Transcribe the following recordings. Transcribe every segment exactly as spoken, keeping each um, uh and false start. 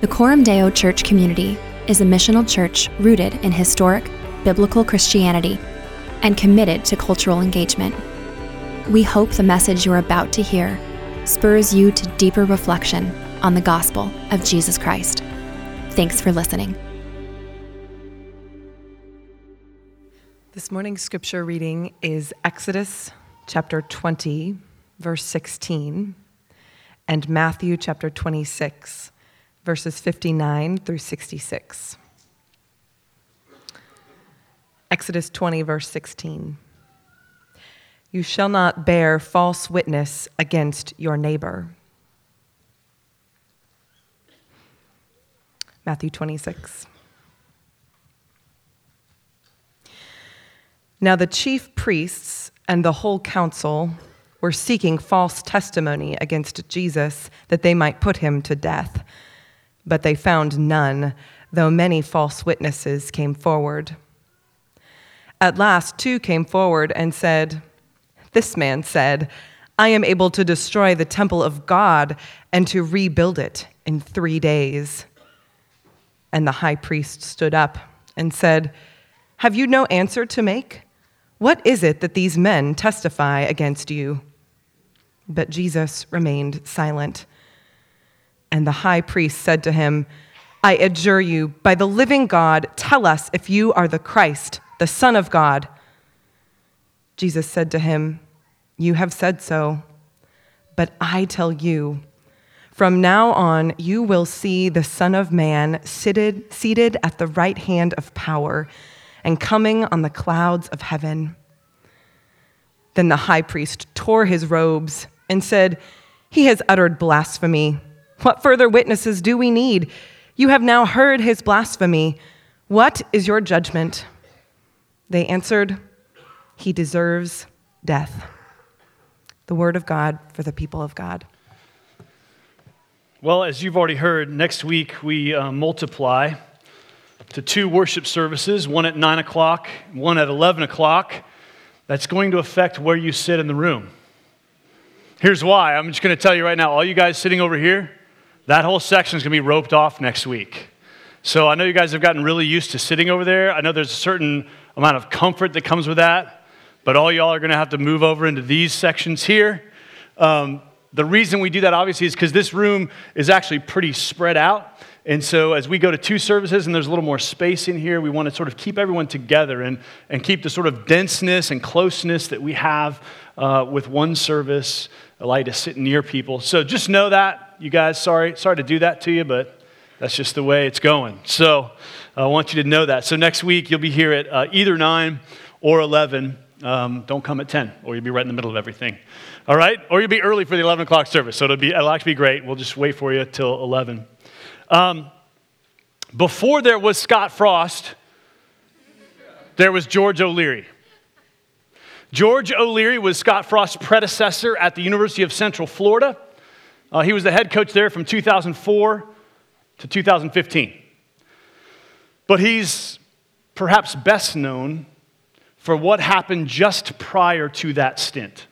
The Coram Deo Church community is a missional church rooted in historic, biblical Christianity and committed to cultural engagement. We hope the message you're about to hear spurs you to deeper reflection on the gospel of Jesus Christ. Thanks for listening. This morning's scripture reading is Exodus chapter twenty, verse sixteen, and Matthew chapter twenty-six, verses fifty-nine through sixty-six. Exodus twenty, verse sixteen. You shall not bear false witness against your neighbor. Matthew twenty-six. Now the chief priests and the whole council were seeking false testimony against Jesus that they might put him to death. But they found none, though many false witnesses came forward. At last, two came forward and said, "This man said, I am able to destroy the temple of God and to rebuild it in three days." And the high priest stood up and said, "Have you no answer to make? What is it that these men testify against you?" But Jesus remained silent. And the high priest said to him, "I adjure you, by the living God, tell us if you are the Christ, the Son of God." Jesus said to him, "You have said so. But I tell you, from now on you will see the Son of Man seated, seated at the right hand of power and coming on the clouds of heaven." Then the high priest tore his robes and said, "He has uttered blasphemy. What further witnesses do we need? You have now heard his blasphemy. What is your judgment?" They answered, "He deserves death." The word of God for the people of God. Well, as you've already heard, next week we uh, multiply to two worship services, one at nine o'clock, one at eleven o'clock. That's going to affect where you sit in the room. Here's why. I'm just going to tell you right now, all you guys sitting over here, that whole section is going to be roped off next week. So I know you guys have gotten really used to sitting over there. I know there's a certain amount of comfort that comes with that, but all y'all are going to have to move over into these sections here. Um, the reason we do that, obviously, is because this room is actually pretty spread out. And so as we go to two services and there's a little more space in here, we want to sort of keep everyone together and, and keep the sort of denseness and closeness that we have uh, with one service. I like to sit near people. So just know that, you guys. Sorry, sorry to do that to you, but that's just the way it's going. So I want you to know that. So next week you'll be here at uh, either nine or eleven. Um, don't come at ten, or you'll be right in the middle of everything. All right? Or you'll be early for the eleven o'clock service. So it'll be it'll actually be great. We'll just wait for you till eleven. Um, before there was Scott Frost, there was George O'Leary. George O'Leary was Scott Frost's predecessor at the University of Central Florida. Uh, he was the head coach there from two thousand four to two thousand fifteen. But he's perhaps best known for what happened just prior to that stint.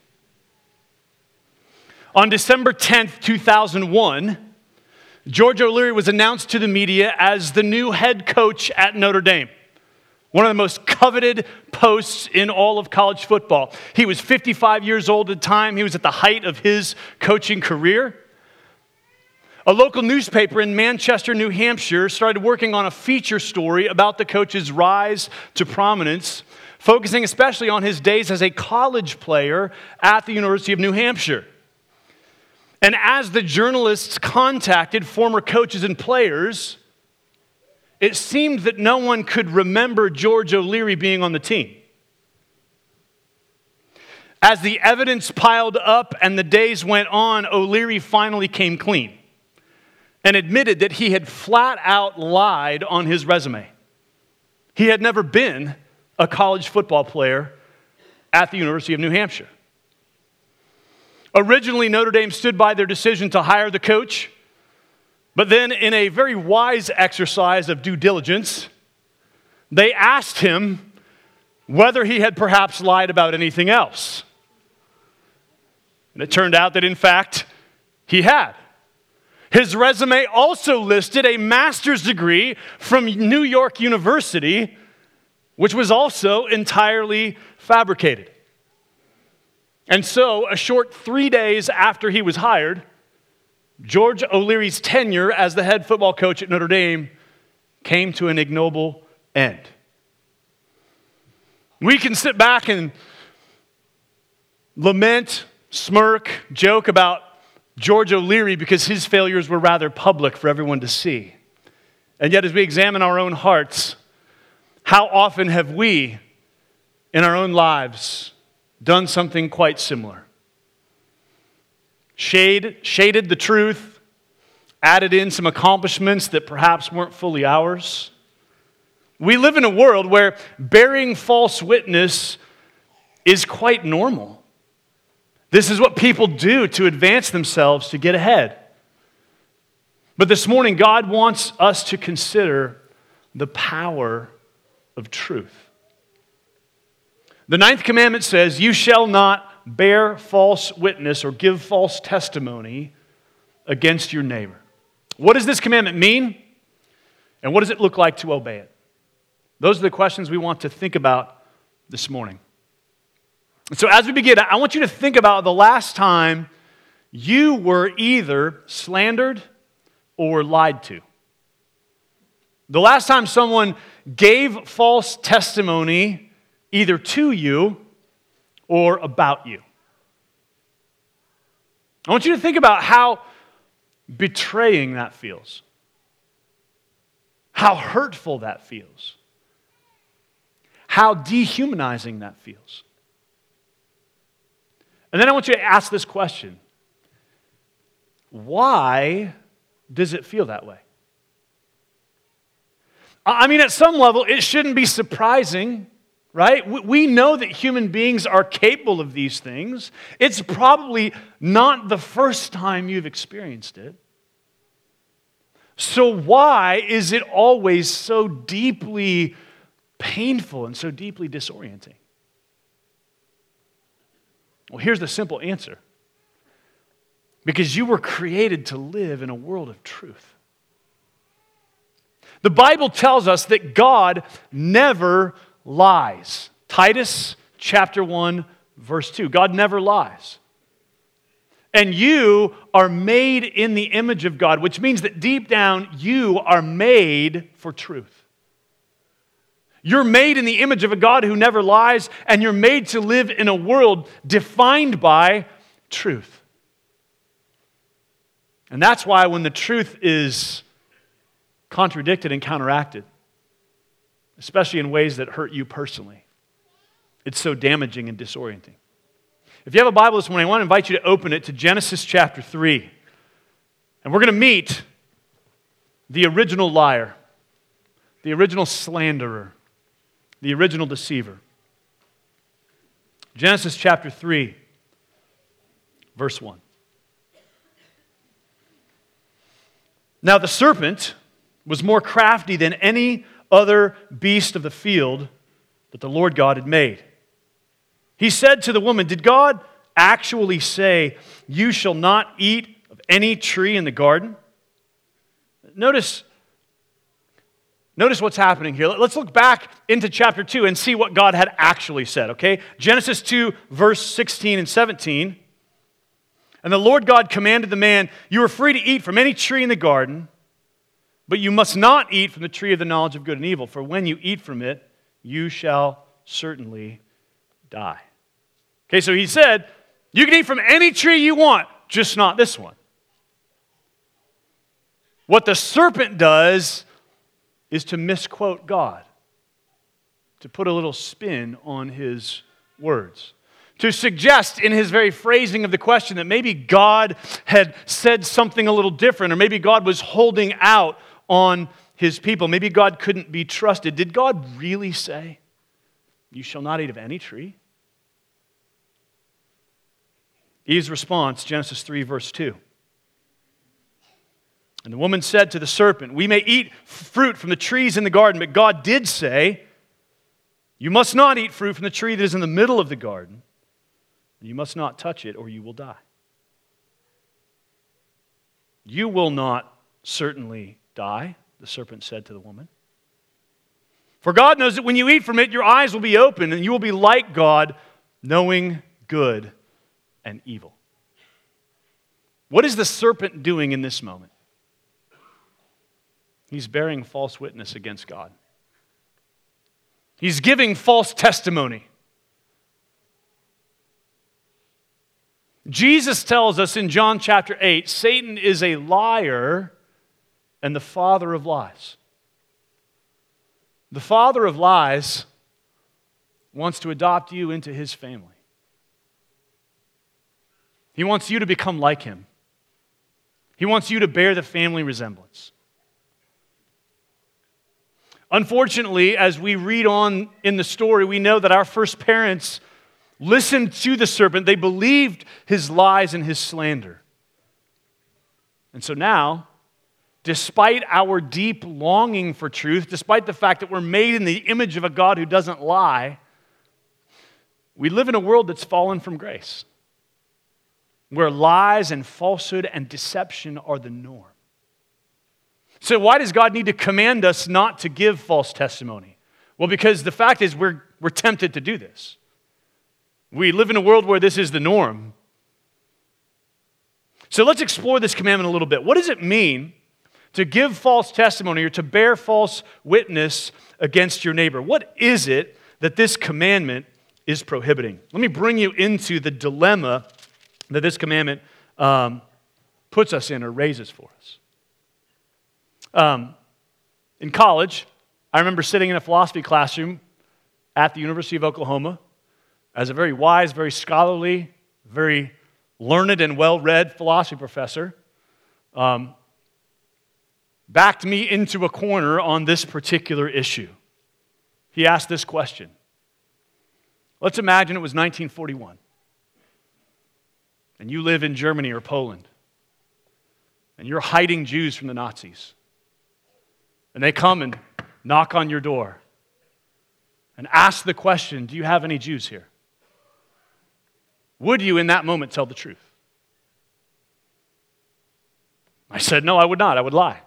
On December tenth, two thousand one, George O'Leary was announced to the media as the new head coach at Notre Dame. One of the most coveted posts in all of college football. He was fifty-five years old at the time. He was at the height of his coaching career. A local newspaper in Manchester, New Hampshire, started working on a feature story about the coach's rise to prominence, focusing especially on his days as a college player at the University of New Hampshire. And as the journalists contacted former coaches and players, it seemed that no one could remember George O'Leary being on the team. As the evidence piled up and the days went on, O'Leary finally came clean and admitted that he had flat out lied on his resume. He had never been a college football player at the University of New Hampshire. Originally, Notre Dame stood by their decision to hire the coach, but then in a very wise exercise of due diligence, they asked him whether he had perhaps lied about anything else. And it turned out that, in fact, he had. His resume also listed a master's degree from New York University, which was also entirely fabricated. And so, a short three days after he was hired, George O'Leary's tenure as the head football coach at Notre Dame came to an ignoble end. We can sit back and lament, smirk, joke about George O'Leary because his failures were rather public for everyone to see. And yet, as we examine our own hearts, how often have we, in our own lives, done something quite similar? Shade, shaded the truth, added in some accomplishments that perhaps weren't fully ours. We live in a world where bearing false witness is quite normal. This is what people do to advance themselves, to get ahead. But this morning, God wants us to consider the power of truth. The ninth commandment says, "You shall not bear false witness or give false testimony against your neighbor." What does this commandment mean? And what does it look like to obey it? Those are the questions we want to think about this morning. And so as we begin, I want you to think about the last time you were either slandered or lied to. The last time someone gave false testimony either to you or about you. I want you to think about how betraying that feels. How hurtful that feels. How dehumanizing that feels. And then I want you to ask this question. Why does it feel that way? I mean, at some level, it shouldn't be surprising, right? We know that human beings are capable of these things. It's probably not the first time you've experienced it. So why is it always so deeply painful and so deeply disorienting? Well, here's the simple answer. Because you were created to live in a world of truth. The Bible tells us that God never lies. Titus chapter one, verse two. God never lies. And you are made in the image of God, which means that deep down you are made for truth. You're made in the image of a God who never lies, and you're made to live in a world defined by truth. And that's why when the truth is contradicted and counteracted, especially in ways that hurt you personally, it's so damaging and disorienting. If you have a Bible this morning, I want to invite you to open it to Genesis chapter three. And we're going to meet the original liar, the original slanderer, the original deceiver. Genesis chapter three, verse one. Now the serpent was more crafty than any other beast of the field that the Lord God had made. He said to the woman, "Did God actually say, 'You shall not eat of any tree in the garden'?" Notice, notice what's happening here. Let's look back into chapter two and see what God had actually said, okay? Genesis two, verse sixteen and seventeen. "And the Lord God commanded the man, 'You are free to eat from any tree in the garden, but you must not eat from the tree of the knowledge of good and evil, for when you eat from it, you shall certainly die.'" Okay, so he said, you can eat from any tree you want, just not this one. What the serpent does is to misquote God, to put a little spin on his words, to suggest in his very phrasing of the question that maybe God had said something a little different, or maybe God was holding out on his people. Maybe God couldn't be trusted. Did God really say, "You shall not eat of any tree"? Eve's response, Genesis three, verse two. "And the woman said to the serpent, 'We may eat fruit from the trees in the garden, but God did say, you must not eat fruit from the tree that is in the middle of the garden, and you must not touch it or you will die.'" You will not certainly die, the serpent said to the woman. For God knows that when you eat from it, your eyes will be open, and you will be like God, knowing good and evil. What is the serpent doing in this moment? He's bearing false witness against God. He's giving false testimony. Jesus tells us in John chapter eight, Satan is a liar and the father of lies. The father of lies wants to adopt you into his family. He wants you to become like him. He wants you to bear the family resemblance. Unfortunately, as we read on in the story, we know that our first parents listened to the serpent. They believed his lies and his slander. And so now, despite our deep longing for truth, despite the fact that we're made in the image of a God who doesn't lie, we live in a world that's fallen from grace, where lies and falsehood and deception are the norm. So why does God need to command us not to give false testimony? Well, because the fact is we're, we're tempted to do this. We live in a world where this is the norm. So let's explore this commandment a little bit. What does it mean to give false testimony or to bear false witness against your neighbor? What is it that this commandment is prohibiting? Let me bring you into the dilemma that this commandment um, puts us in or raises for us. Um, in college, I remember sitting in a philosophy classroom at the University of Oklahoma as a very wise, very scholarly, very learned and well-read philosophy professor um, backed me into a corner on this particular issue. He asked this question. Let's imagine it was nineteen forty-one, and you live in Germany or Poland, and you're hiding Jews from the Nazis. And they come and knock on your door and ask the question, do you have any Jews here? Would you in that moment tell the truth? I said, no, I would not. I would lie.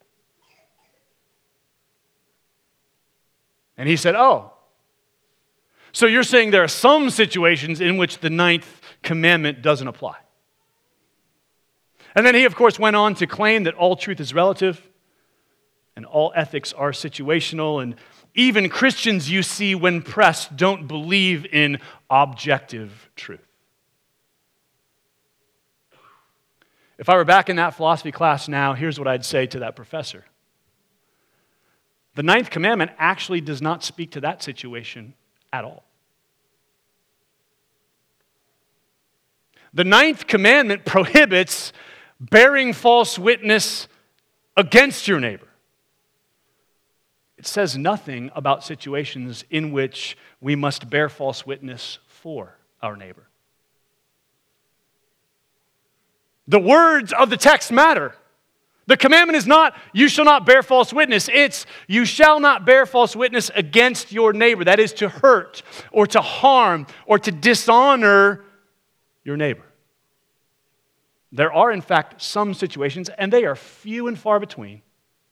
And he said, oh, so you're saying there are some situations in which the ninth commandment doesn't apply. And then he, of course, went on to claim that all truth is relative, and all ethics are situational, and even Christians, you see, when pressed, don't believe in objective truth. If I were back in that philosophy class now, here's what I'd say to that professor. The ninth commandment actually does not speak to that situation at all. The ninth commandment prohibits bearing false witness against your neighbor. It says nothing about situations in which we must bear false witness for our neighbor. The words of the text matter. The commandment is not, you shall not bear false witness. It's, you shall not bear false witness against your neighbor. That is to hurt or to harm or to dishonor your neighbor. There are, in fact, some situations, and they are few and far between,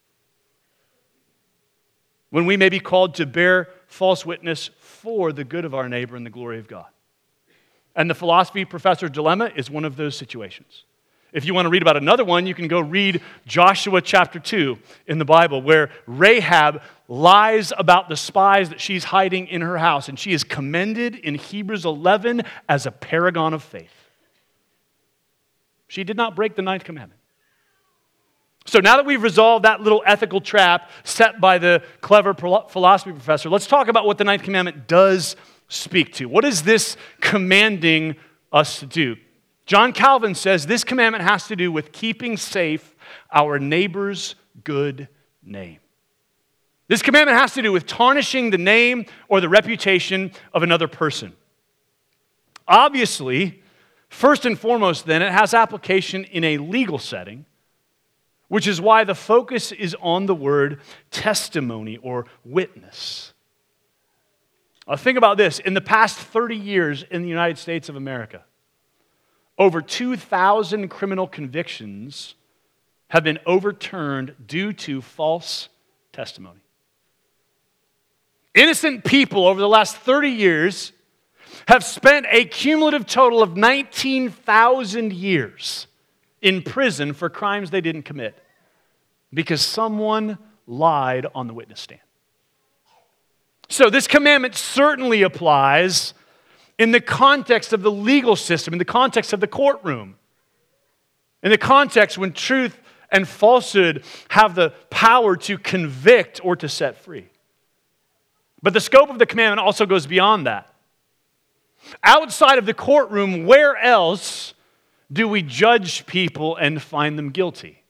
when we may be called to bear false witness for the good of our neighbor and the glory of God. And the philosophy professor's dilemma is one of those situations. If you want to read about another one, you can go read Joshua chapter two in the Bible, where Rahab lies about the spies that she's hiding in her house, and she is commended in Hebrews eleven as a paragon of faith. She did not break the ninth commandment. So now that we've resolved that little ethical trap set by the clever philosophy professor, let's talk about what the ninth commandment does speak to. What is this commanding us to do? John Calvin says this commandment has to do with keeping safe our neighbor's good name. This commandment has to do with tarnishing the name or the reputation of another person. Obviously, first and foremost then, it has application in a legal setting, which is why the focus is on the word testimony or witness. Now think about this. In the past thirty years in the United States of America, over two thousand criminal convictions have been overturned due to false testimony. Innocent people over the last thirty years have spent a cumulative total of nineteen thousand years in prison for crimes they didn't commit because someone lied on the witness stand. So this commandment certainly applies in the context of the legal system, in the context of the courtroom, in the context when truth and falsehood have the power to convict or to set free. But the scope of the commandment also goes beyond that. Outside of the courtroom, where else do we judge people and find them guilty?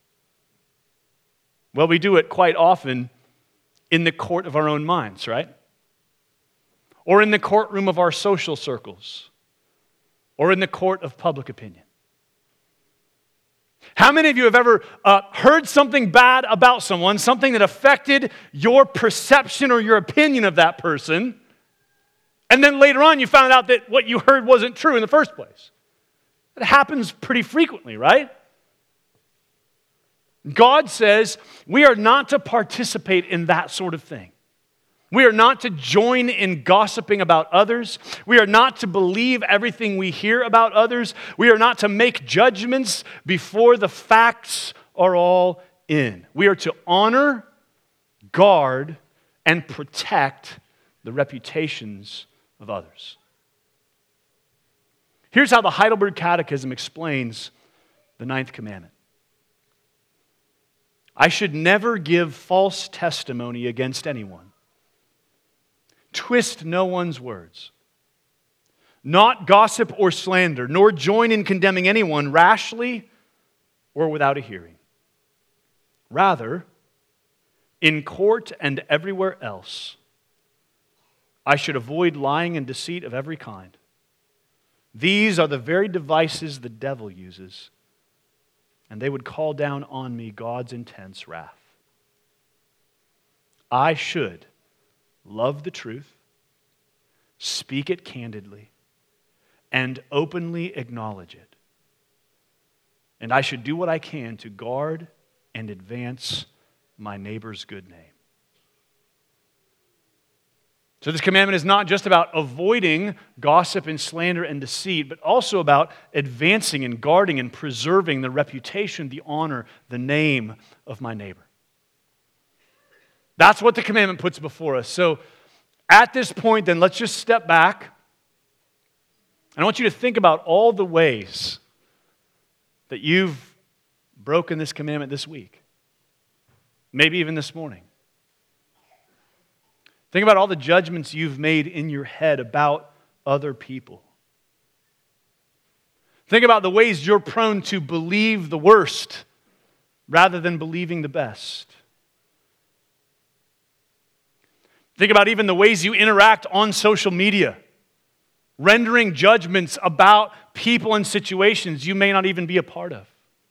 Well, we do it quite often in the court of our own minds, right? Or in the courtroom of our social circles, or in the court of public opinion. How many of you have ever uh, heard something bad about someone, something that affected your perception or your opinion of that person, and then later on you found out that what you heard wasn't true in the first place? It happens pretty frequently, right? God says we are not to participate in that sort of thing. We are not to join in gossiping about others. We are not to believe everything we hear about others. We are not to make judgments before the facts are all in. We are to honor, guard, and protect the reputations of others. Here's how the Heidelberg Catechism explains the ninth commandment. I should never give false testimony against anyone. Twist no one's words. Not gossip or slander, nor join in condemning anyone rashly or without a hearing. Rather, in court and everywhere else, I should avoid lying and deceit of every kind. These are the very devices the devil uses, and they would call down on me God's intense wrath. I should love the truth, speak it candidly, and openly acknowledge it. And I should do what I can to guard and advance my neighbor's good name. So this commandment is not just about avoiding gossip and slander and deceit, but also about advancing and guarding and preserving the reputation, the honor, the name of my neighbor. That's what the commandment puts before us. So at this point, then, let's just step back. And I want you to think about all the ways that you've broken this commandment this week. Maybe even this morning. Think about all the judgments you've made in your head about other people. Think about the ways you're prone to believe the worst rather than believing the best. Think about even the ways you interact on social media, rendering judgments about people and situations you may not even be a part of.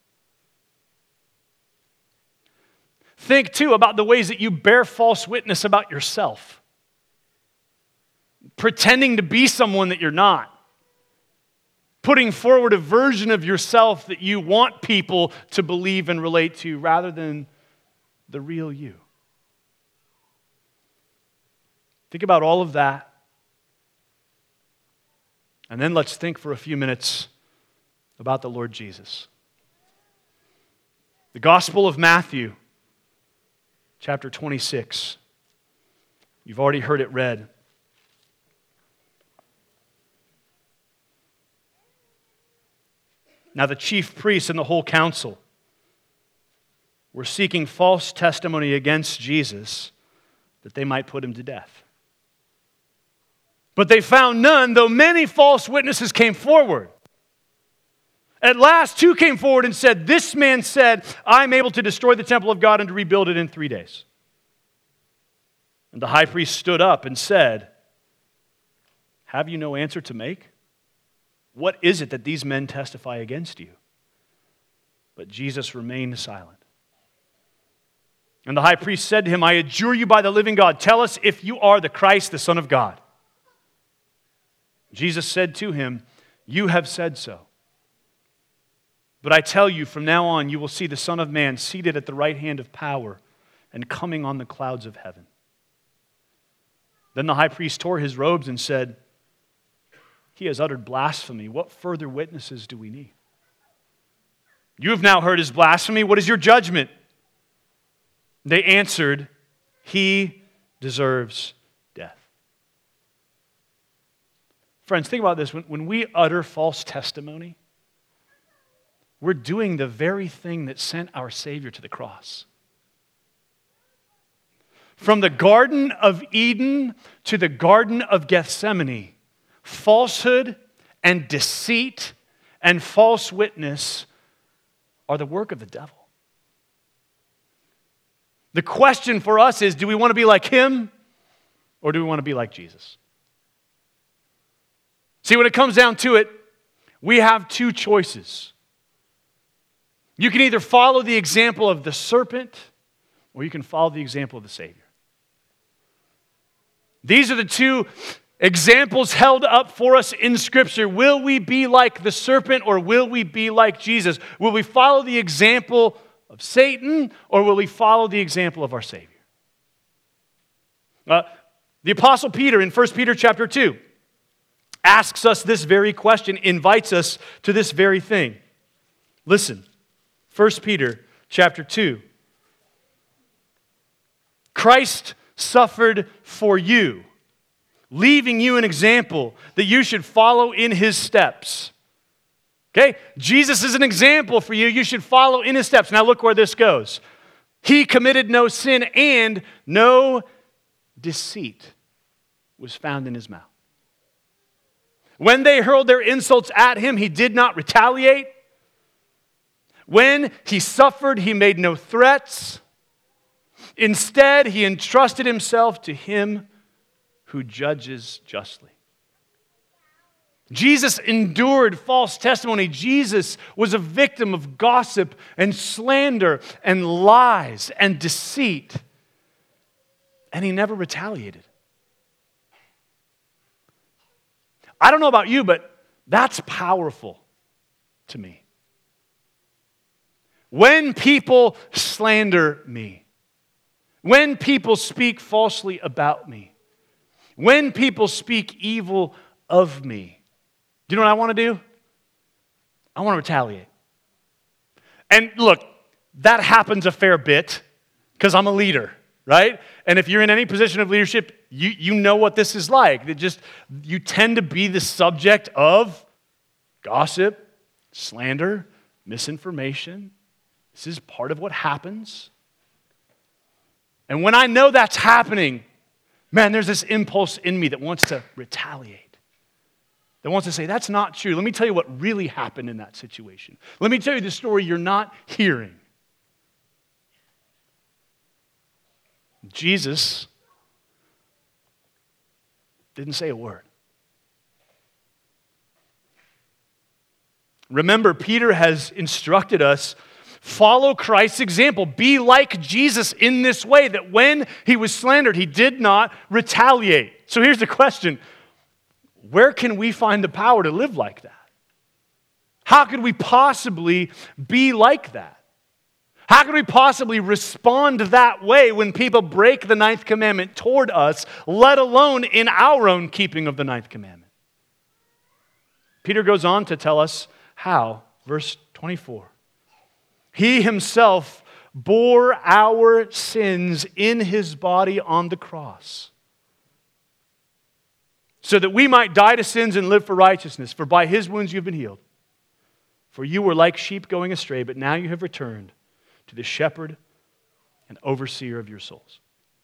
Think, too, about the ways that you bear false witness about yourself, pretending to be someone that you're not, putting forward a version of yourself that you want people to believe and relate to rather than the real you. Think about all of that. And then let's think for a few minutes about the Lord Jesus. The Gospel of Matthew, chapter twenty-six. You've already heard it read. Now the chief priests and the whole council were seeking false testimony against Jesus that they might put him to death. But they found none, though many false witnesses came forward. At last, two came forward and said, "This man said, I'm able to destroy the temple of God and to rebuild it in three days." And the high priest stood up and said, "Have you no answer to make? What is it that these men testify against you?" But Jesus remained silent. And the high priest said to him, "I adjure you by the living God, tell us if you are the Christ, the Son of God." Jesus said to him, "You have said so." But I tell you, from now on, you will see the Son of Man seated at the right hand of power and coming on the clouds of heaven." Then the high priest tore his robes and said, "He has uttered blasphemy. What further witnesses do we need? You have now heard his blasphemy. What is your judgment?" They answered, "He deserves death." Friends, think about this. When, when we utter false testimony, we're doing the very thing that sent our Savior to the cross. From the Garden of Eden to the Garden of Gethsemane, falsehood and deceit and false witness are the work of the devil. The question for us is, do we want to be like him or do we want to be like Jesus? See, when it comes down to it, we have two choices. You can either follow the example of the serpent or you can follow the example of the Savior. These are the two examples held up for us in Scripture. Will we be like the serpent or will we be like Jesus? Will we follow the example of Satan or will we follow the example of our Savior? Uh, the Apostle Peter in First Peter chapter two asks us this very question, invites us to this very thing. Listen, First Peter chapter two. Christ suffered for you, leaving you an example that you should follow in his steps. Okay? Jesus is an example for you. You should follow in his steps. Now look where this goes. He committed no sin and no deceit was found in his mouth. When they hurled their insults at him, he did not retaliate. When he suffered, he made no threats. Instead, he entrusted himself to him who judges justly. Jesus endured false testimony. Jesus was a victim of gossip and slander and lies and deceit. And he never retaliated. I don't know about you, but that's powerful to me. When people slander me, when people speak falsely about me, when people speak evil of me, do you know what I want to do? I want to retaliate. And look, that happens a fair bit because I'm a leader, right? And if you're in any position of leadership, you, you know what this is like. It just, you tend to be the subject of gossip, slander, misinformation. This is part of what happens. And when I know that's happening, man, there's this impulse in me that wants to retaliate, that wants to say, that's not true. Let me tell you what really happened in that situation. Let me tell you the story you're not hearing. Jesus didn't say a word. Remember, Peter has instructed us, follow Christ's example. Be like Jesus in this way, that when he was slandered, he did not retaliate. So here's the question. Where can we find the power to live like that? How could we possibly be like that? How could we possibly respond that way when people break the ninth commandment toward us, let alone in our own keeping of the ninth commandment? Peter goes on to tell us how. Verse twenty-four. He himself bore our sins in his body on the cross, so that we might die to sins and live for righteousness. For by his wounds you have been healed. For you were like sheep going astray, but now you have returned to the shepherd and overseer of your souls.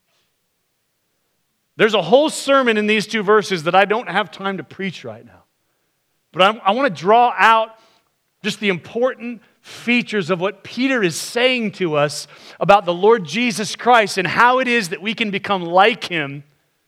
There's a whole sermon in these two verses that I don't have time to preach right now. But I, I want to draw out just the important features of what Peter is saying to us about the Lord Jesus Christ and how it is that we can become like him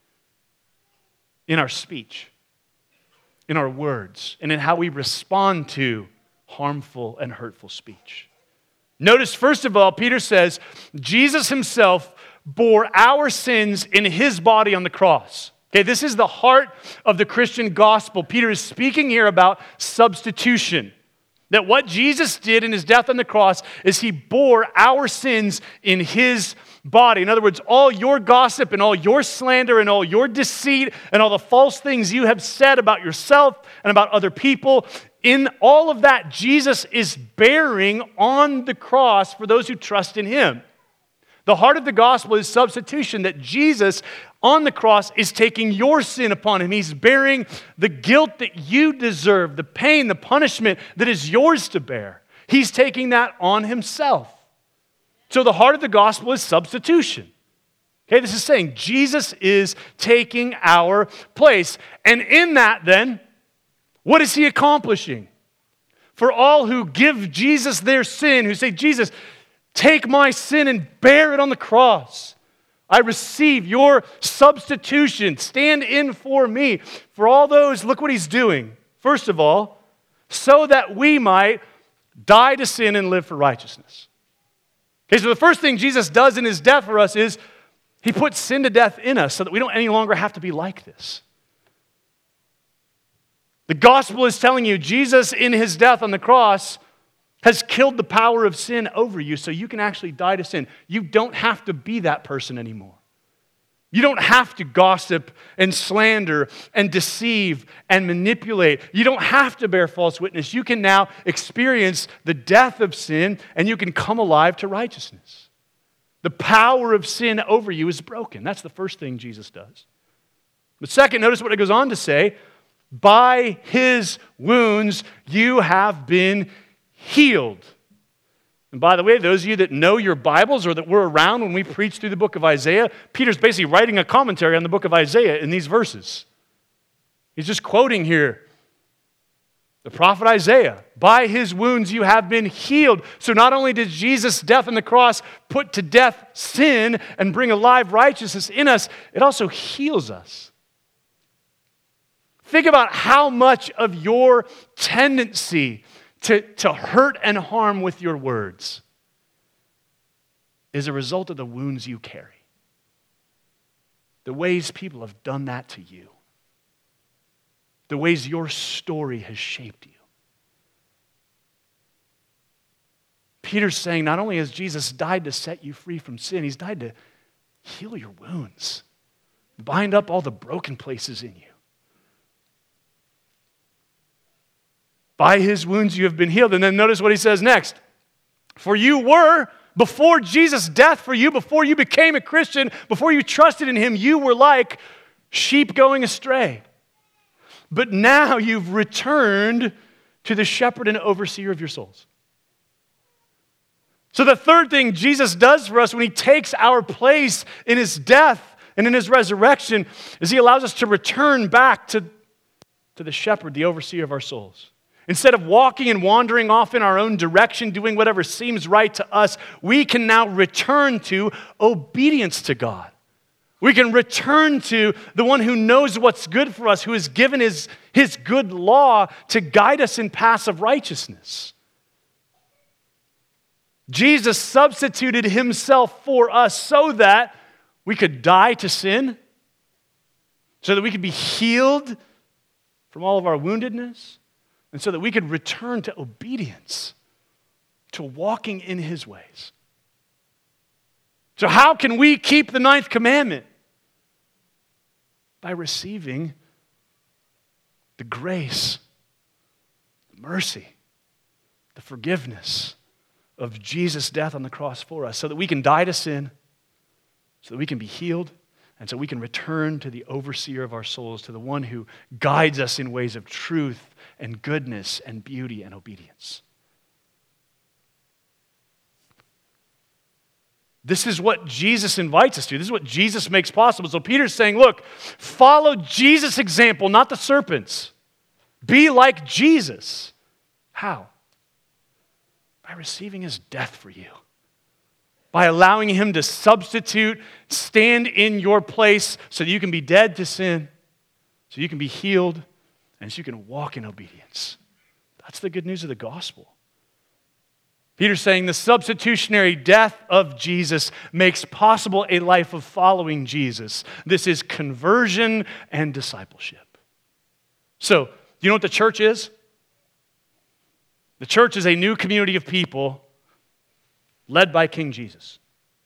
in our speech, in our words, and in how we respond to harmful and hurtful speech. Notice, first of all, Peter says, Jesus himself bore our sins in his body on the cross. Okay, this is the heart of the Christian gospel. Peter is speaking here about substitution. That what Jesus did in his death on the cross is he bore our sins in his body. In other words, all your gossip and all your slander and all your deceit and all the false things you have said about yourself and about other people, in all of that, Jesus is bearing on the cross for those who trust in him. The heart of the gospel is substitution, that Jesus on the cross is taking your sin upon him. He's bearing the guilt that you deserve, the pain, the punishment that is yours to bear. He's taking that on himself. So the heart of the gospel is substitution. Okay, this is saying Jesus is taking our place. And in that then, what is he accomplishing? For all who give Jesus their sin, who say, Jesus, take my sin and bear it on the cross. I receive your substitution. Stand in for me. For all those, look what he's doing. First of all, so that we might die to sin and live for righteousness. Okay, so the first thing Jesus does in his death for us is he puts sin to death in us so that we don't any longer have to be like this. The gospel is telling you Jesus in his death on the cross has killed the power of sin over you so you can actually die to sin. You don't have to be that person anymore. You don't have to gossip and slander and deceive and manipulate. You don't have to bear false witness. You can now experience the death of sin and you can come alive to righteousness. The power of sin over you is broken. That's the first thing Jesus does. But second, notice what it goes on to say. By his wounds you have been healed. And by the way, those of you that know your Bibles or that were around when we preached through the book of Isaiah, Peter's basically writing a commentary on the book of Isaiah in these verses. He's just quoting here the prophet Isaiah. By his wounds you have been healed. So not only did Jesus' death on the cross put to death sin and bring alive righteousness in us, it also heals us. Think about how much of your tendency To, to hurt and harm with your words is a result of the wounds you carry. The ways people have done that to you. The ways your story has shaped you. Peter's saying not only has Jesus died to set you free from sin, he's died to heal your wounds, bind up all the broken places in you. By his wounds you have been healed. And then notice what he says next. For you were, before Jesus' death for you, before you became a Christian, before you trusted in him, you were like sheep going astray. But now you've returned to the shepherd and overseer of your souls. So the third thing Jesus does for us when he takes our place in his death and in his resurrection is he allows us to return back to, to the shepherd, the overseer of our souls. Instead of walking and wandering off in our own direction, doing whatever seems right to us, we can now return to obedience to God. We can return to the one who knows what's good for us, who has given his, his good law to guide us in paths of righteousness. Jesus substituted himself for us so that we could die to sin, so that we could be healed from all of our woundedness, and so that we could return to obedience, to walking in his ways. So how can we keep the ninth commandment? By receiving the grace, the mercy, the forgiveness of Jesus' death on the cross for us, so that we can die to sin, so that we can be healed, and so we can return to the overseer of our souls, to the one who guides us in ways of truth and goodness and beauty and obedience. This is what Jesus invites us to. This is what Jesus makes possible. So Peter's saying, look, follow Jesus' example, not the serpent's. Be like Jesus. How? By receiving his death for you. By allowing him to substitute, stand in your place so that you can be dead to sin, so you can be healed, and so you can walk in obedience. That's the good news of the gospel. Peter's saying the substitutionary death of Jesus makes possible a life of following Jesus. This is conversion and discipleship. So, do you know what the church is? The church is a new community of people led by King Jesus.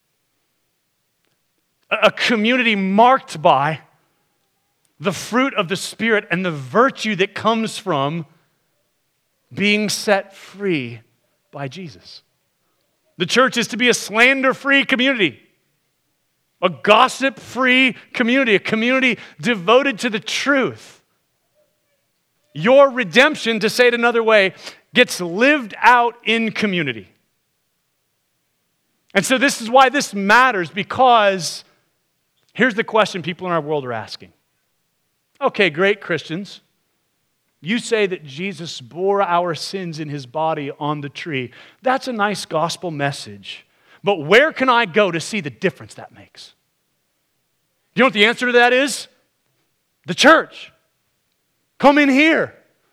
A community marked by the fruit of the Spirit and the virtue that comes from being set free by Jesus. The church is to be a slander-free community, a gossip-free community, a community devoted to the truth. Your redemption, to say it another way, gets lived out in community. And so this is why this matters, because here's the question people in our world are asking. Okay, great, Christians. You say that Jesus bore our sins in his body on the tree. That's a nice gospel message. But where can I go to see the difference that makes? You know what the answer to that is? The church. Come in here.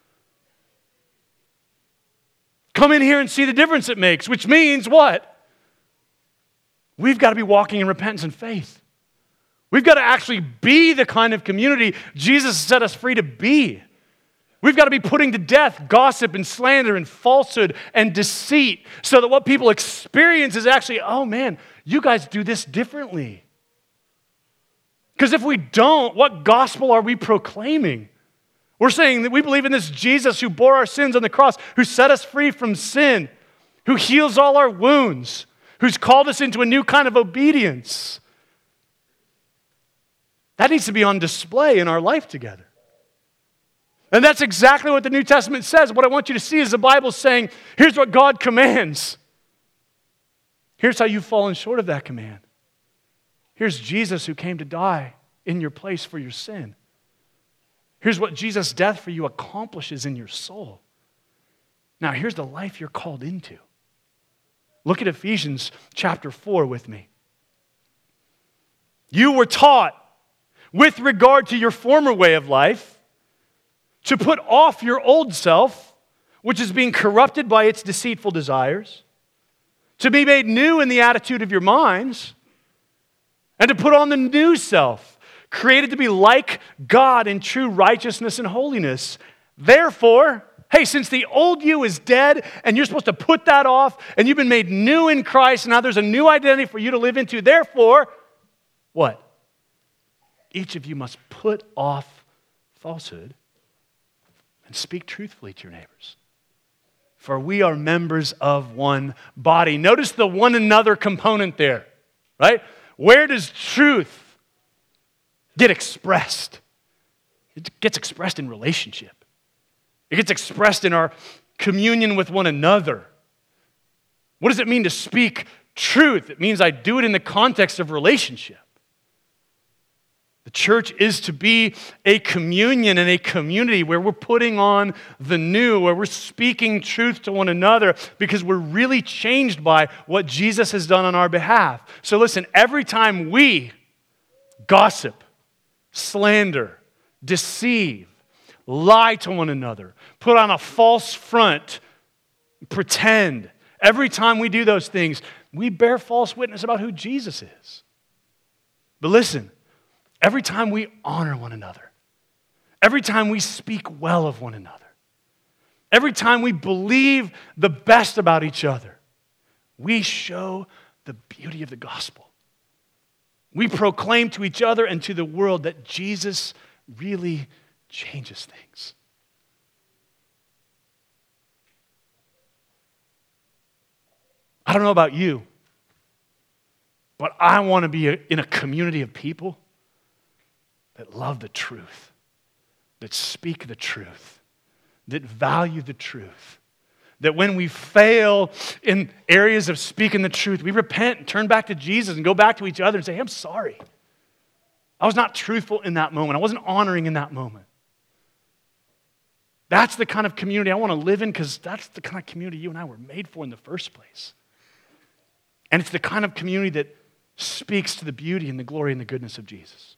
Come in here and see the difference it makes, which means what? We've got to be walking in repentance and faith. We've got to actually be the kind of community Jesus set us free to be. We've got to be putting to death gossip and slander and falsehood and deceit so that what people experience is actually, oh man, you guys do this differently. Because if we don't, what gospel are we proclaiming? We're saying that we believe in this Jesus who bore our sins on the cross, who set us free from sin, who heals all our wounds, who's called us into a new kind of obedience. That needs to be on display in our life together. And that's exactly what the New Testament says. What I want you to see is the Bible saying, here's what God commands. Here's how you've fallen short of that command. Here's Jesus who came to die in your place for your sin. Here's what Jesus' death for you accomplishes in your soul. Now, here's the life you're called into. Look at Ephesians chapter four with me. You were taught, with regard to your former way of life, to put off your old self, which is being corrupted by its deceitful desires, to be made new in the attitude of your minds, and to put on the new self, created to be like God in true righteousness and holiness. Therefore, hey, since the old you is dead and you're supposed to put that off and you've been made new in Christ, and now there's a new identity for you to live into, therefore, what? Each of you must put off falsehood and speak truthfully to your neighbors. For we are members of one body. Notice the one another component there, right? Where does truth get expressed? It gets expressed in relationship. It gets expressed in our communion with one another. What does it mean to speak truth? It means I do it in the context of relationship. The church is to be a communion and a community where we're putting on the new, where we're speaking truth to one another because we're really changed by what Jesus has done on our behalf. So listen, every time we gossip, slander, deceive, lie to one another, put on a false front, pretend, every time we do those things, we bear false witness about who Jesus is. But listen, every time we honor one another, every time we speak well of one another, every time we believe the best about each other, we show the beauty of the gospel. We proclaim to each other and to the world that Jesus really changes things. I don't know about you, but I want to be in a community of people that love the truth, that speak the truth, that value the truth, that when we fail in areas of speaking the truth, we repent and turn back to Jesus and go back to each other and say, hey, I'm sorry. I was not truthful in that moment. I wasn't honoring in that moment. That's the kind of community I want to live in because that's the kind of community you and I were made for in the first place. And it's the kind of community that speaks to the beauty and the glory and the goodness of Jesus.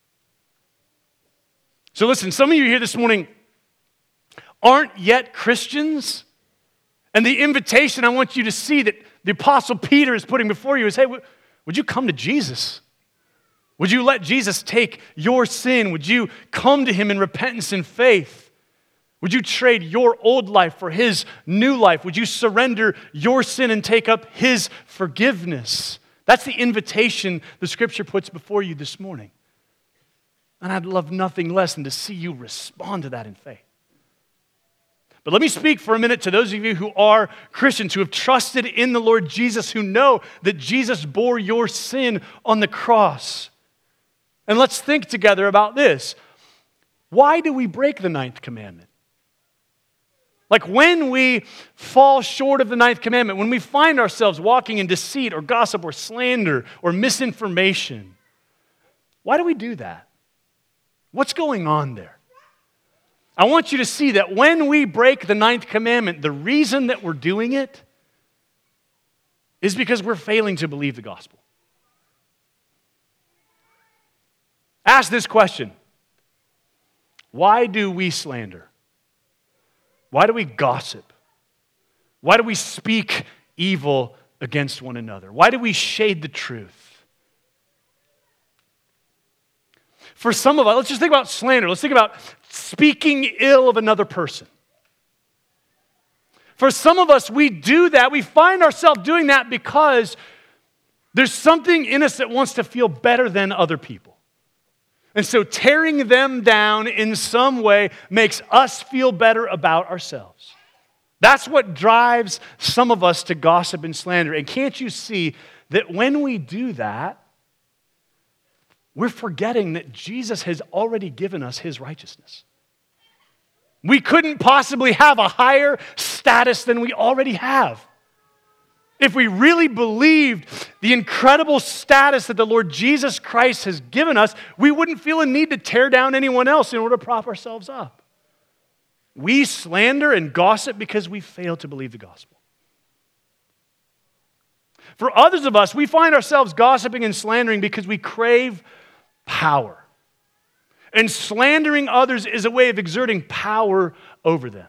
So listen, some of you here this morning aren't yet Christians, and the invitation I want you to see that the Apostle Peter is putting before you is, hey, would you come to Jesus? Would you let Jesus take your sin? Would you come to him in repentance and faith? Would you trade your old life for his new life? Would you surrender your sin and take up his forgiveness? That's the invitation the Scripture puts before you this morning. And I'd love nothing less than to see you respond to that in faith. But let me speak for a minute to those of you who are Christians, who have trusted in the Lord Jesus, who know that Jesus bore your sin on the cross. And let's think together about this. Why do we break the ninth commandment? Like when we fall short of the ninth commandment, when we find ourselves walking in deceit or gossip or slander or misinformation, why do we do that? What's going on there? I want you to see that when we break the ninth commandment, the reason that we're doing it is because we're failing to believe the gospel. Ask this question. Why do we slander? Why do we gossip? Why do we speak evil against one another? Why do we shade the truth? For some of us, let's just think about slander. Let's think about speaking ill of another person. For some of us, we do that. We find ourselves doing that because there's something in us that wants to feel better than other people. And so tearing them down in some way makes us feel better about ourselves. That's what drives some of us to gossip and slander. And can't you see that when we do that, we're forgetting that Jesus has already given us his righteousness. We couldn't possibly have a higher status than we already have. If we really believed the incredible status that the Lord Jesus Christ has given us, we wouldn't feel a need to tear down anyone else in order to prop ourselves up. We slander and gossip because we fail to believe the gospel. For others of us, we find ourselves gossiping and slandering because we crave power. And slandering others is a way of exerting power over them.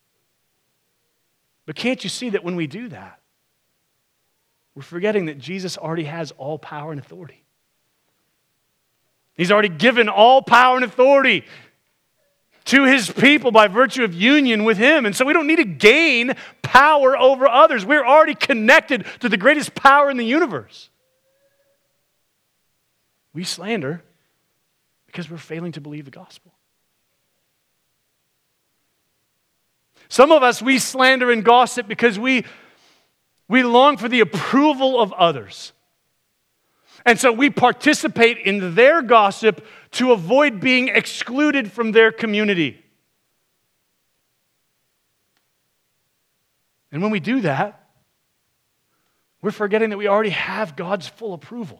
But can't you see that when we do that, we're forgetting that Jesus already has all power and authority. He's already given all power and authority to his people by virtue of union with him. And so we don't need to gain power over others. We're already connected to the greatest power in the universe. We slander because we're failing to believe the gospel. Some of us, we slander and gossip because we We long for the approval of others. And so we participate in their gossip to avoid being excluded from their community. And when we do that, we're forgetting that we already have God's full approval.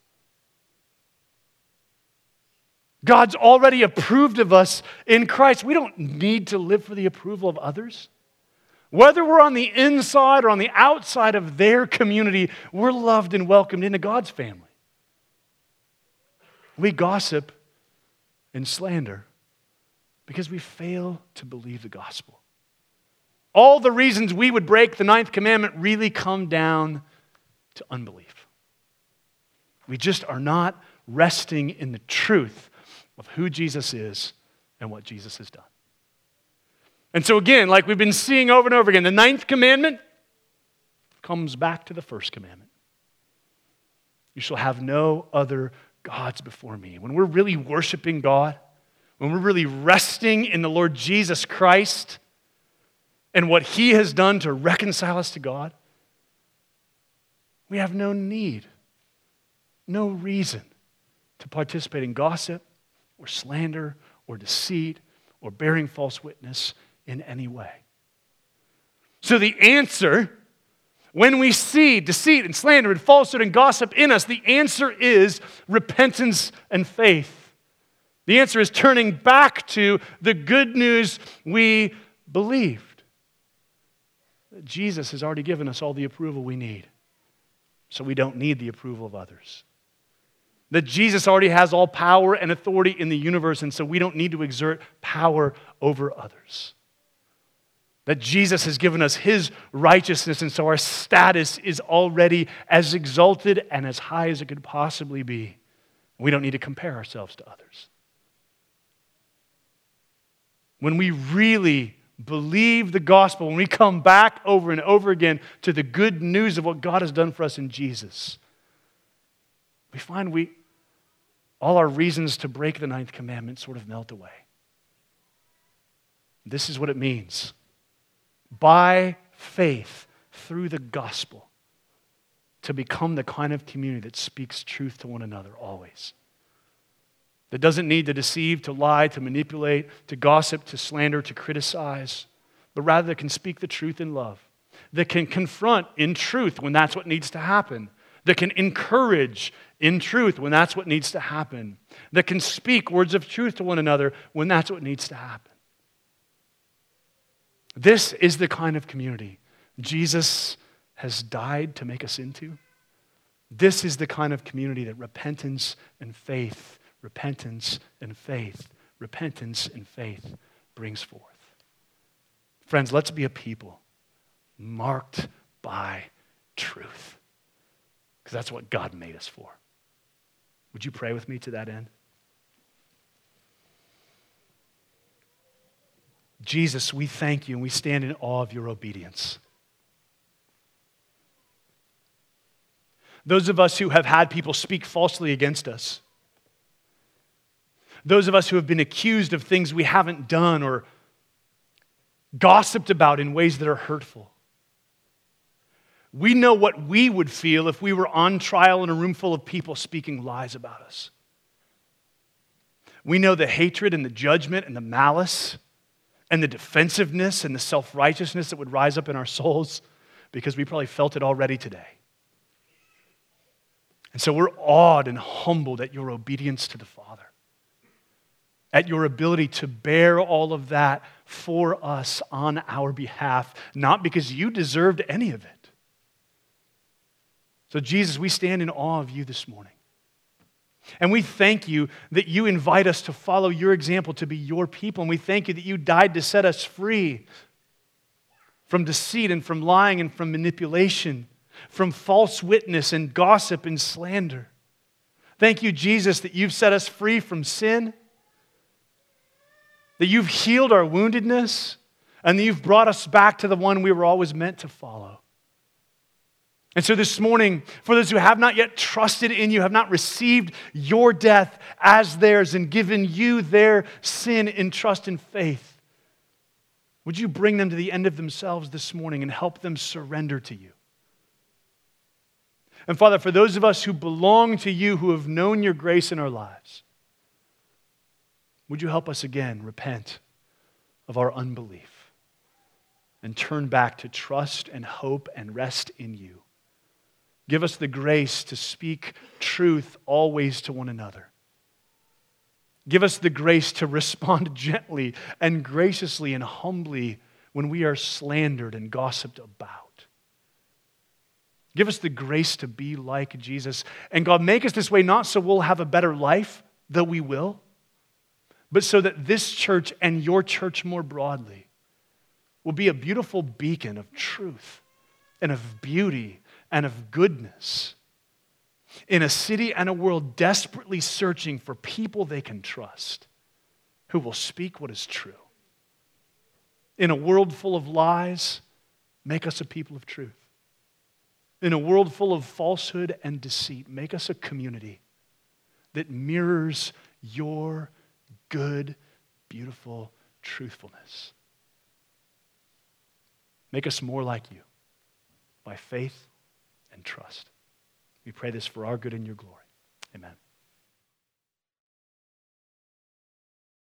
God's already approved of us in Christ. We don't need to live for the approval of others. Whether we're on the inside or on the outside of their community, we're loved and welcomed into God's family. We gossip and slander because we fail to believe the gospel. All the reasons we would break the ninth commandment really come down to unbelief. We just are not resting in the truth of who Jesus is and what Jesus has done. And so again, like we've been seeing over and over again, the ninth commandment comes back to the first commandment. You shall have no other gods before me. When we're really worshiping God, when we're really resting in the Lord Jesus Christ and what he has done to reconcile us to God, we have no need, no reason to participate in gossip or slander or deceit or bearing false witness in any way. So the answer, when we see deceit and slander and falsehood and gossip in us, the answer is repentance and faith. The answer is turning back to the good news we believed. That Jesus has already given us all the approval we need, so we don't need the approval of others. That Jesus already has all power and authority in the universe, and so we don't need to exert power over others. That Jesus has given us his righteousness, and so our status is already as exalted and as high as it could possibly be. We don't need to compare ourselves to others. when we really believe the gospel, when we come back over and over again to the good news of what God has done for us in Jesus, we find we all our reasons to break the ninth commandment sort of melt away. This is what it means. By faith, through the gospel, to become the kind of community that speaks truth to one another always. That doesn't need to deceive, to lie, to manipulate, to gossip, to slander, to criticize, but rather that can speak the truth in love. That can confront in truth when that's what needs to happen. That can encourage in truth when that's what needs to happen. That can speak words of truth to one another when that's what needs to happen. This is the kind of community Jesus has died to make us into. This is the kind of community that repentance and faith, repentance and faith, repentance and faith brings forth. Friends, let's be a people marked by truth, because that's what God made us for. Would you pray with me to that end? Jesus, we thank you and we stand in awe of your obedience. Those of us who have had people speak falsely against us, those of us who have been accused of things we haven't done or gossiped about in ways that are hurtful, we know what we would feel if we were on trial in a room full of people speaking lies about us. We know the hatred and the judgment and the malice and the defensiveness and the self-righteousness that would rise up in our souls, because we probably felt it already today. And so we're awed and humbled at your obedience to the Father, at your ability to bear all of that for us on our behalf, not because you deserved any of it. So Jesus, we stand in awe of you this morning. And we thank you that you invite us to follow your example, to be your people. And we thank you that you died to set us free from deceit and from lying and from manipulation, from false witness and gossip and slander. Thank you, Jesus, that you've set us free from sin, that you've healed our woundedness, and that you've brought us back to the one we were always meant to follow. And so this morning, for those who have not yet trusted in you, have not received your death as theirs and given you their sin in trust and faith, would you bring them to the end of themselves this morning and help them surrender to you? And Father, for those of us who belong to you, who have known your grace in our lives, would you help us again repent of our unbelief and turn back to trust and hope and rest in you? Give us the grace to speak truth always to one another. Give us the grace to respond gently and graciously and humbly when we are slandered and gossiped about. Give us the grace to be like Jesus. And God, make us this way not so we'll have a better life, though we will, but so that this church and your church more broadly will be a beautiful beacon of truth and of beauty and of goodness in a city and a world desperately searching for people they can trust, who will speak what is true. In a world full of lies, make us a people of truth. In a world full of falsehood and deceit, make us a community that mirrors your good, beautiful truthfulness. Make us more like you by faith and trust. We pray this for our good and your glory. Amen.